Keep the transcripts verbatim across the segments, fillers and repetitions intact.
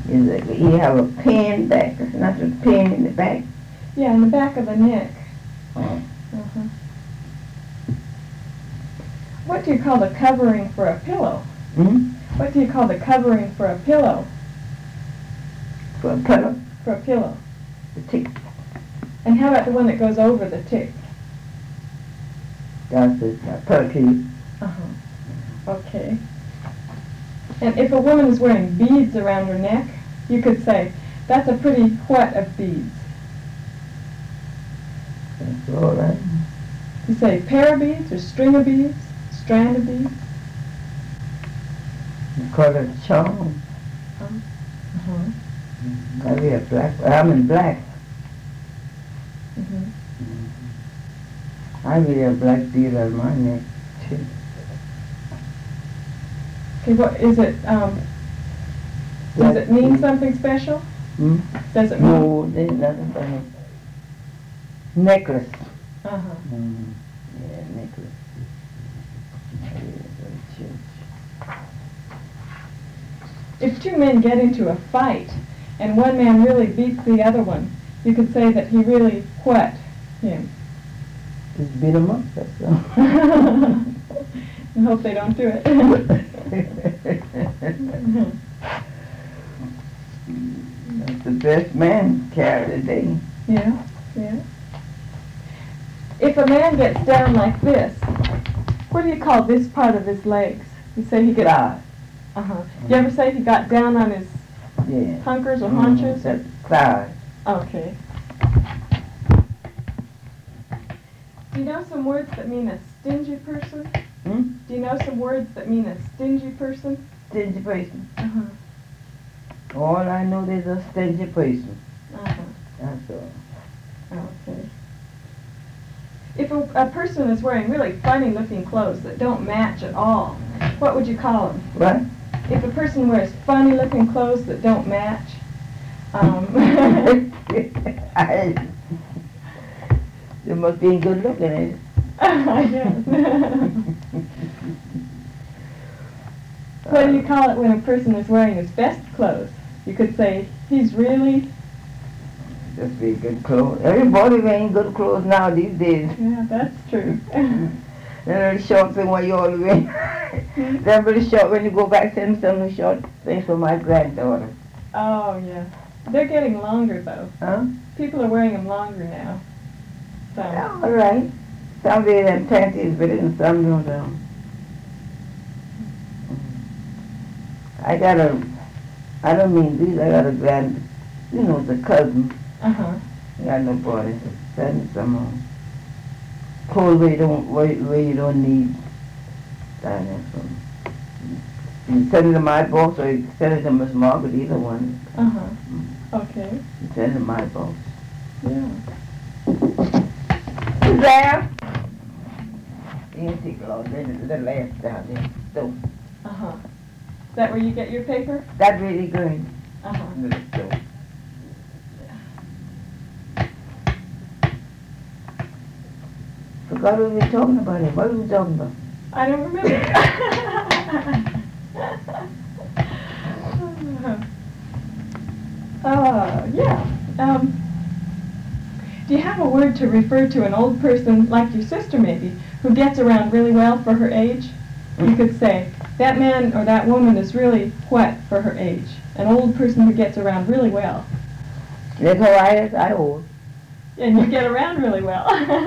Is it, he have a pin back, not a pin in the back? Yeah, in the back of the neck. Oh. Uh-huh. What do you call the covering for a pillow? Hmm? What do you call the covering for a pillow? For a pillow? For a pillow. The tick. And how about the one that goes over the tick? That's the uh, pillow. Uh-huh. Okay. And if a woman is wearing beads around her neck, you could say, that's a pretty what of beads? That's all right. You say pair of beads or string of beads, strand of beads? You call it a charm. Uh-huh. I wear black. I'm in black. Mm-hmm. I wear a black bead on my neck, too. Okay, what is it, um, does it mean something special? Hmm? Does it mean? No, there's nothing funny. Necklace. Uh-huh. Mm, yeah, necklace. I wear it for church. If two men get into a fight and one man really beats the other one, you could say that he really what him? Just beat him up, that's all. I hope they don't do it. That's the best man carry today. Yeah, yeah. If a man gets down like this, what do you call this part of his legs? You say he gets... Thigh. Uh-huh. You ever say he got down on his Yeah. hunkers or Mm, haunches? that's thigh. Okay. Do you know some words that mean a stingy person? Hmm? Do you know some words that mean a stingy person? Stingy person. Uh-huh. All I know is a stingy person. Uh-huh. That's all. Okay. If a, a person is wearing really funny looking clothes that don't match at all, what would you call them? What? If a person wears funny looking clothes that don't match, um, I, you must be good looking, ain't it? I guess. What do you call it when a person is wearing his best clothes? You could say, he's really... Just be good clothes. Everybody wearing good clothes now these days. Yeah, that's true. Them little short thing what you all wear. Them little short when you go back, send some little short things for my granddaughter. Oh, yeah. They're getting longer, though. Huh? People are wearing them longer now. So. Yeah, all right. Some wear them panties with it and some don't. Um, I got a, I don't mean these, I got a grand, you know, the cousin. Uh-huh. I got no boy. Send me some um, clothes where you don't, where, where you don't need. Down there from. You send it to my box or you send it to Miss Margaret, either one. Uh-huh. Okay. You send it to my box. Yeah. Who's there? You can take a lot, then the last down there. So, Uh-huh. Is that where you get your paper? that's really good. Uh-huh. Little stove. Forgot what we were talking about it. What were we talking about? I don't remember. uh, yeah. Um, do you have a word to refer to an old person, like your sister maybe, who gets around really well for her age? You could say, that man or that woman is really what for her age? An old person who gets around really well. That's how I is, I old. And you get around really well.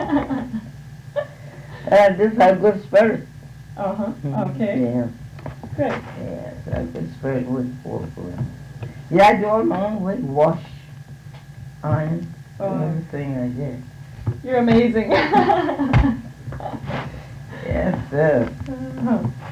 Uh, this have good spirit. Uh-huh. Okay. Yeah. Great. Yeah, so have good spirit with for for yeah, I do all my own way. Wash, iron, Oh. everything like that. You're amazing. Yes, sir. Uh-huh.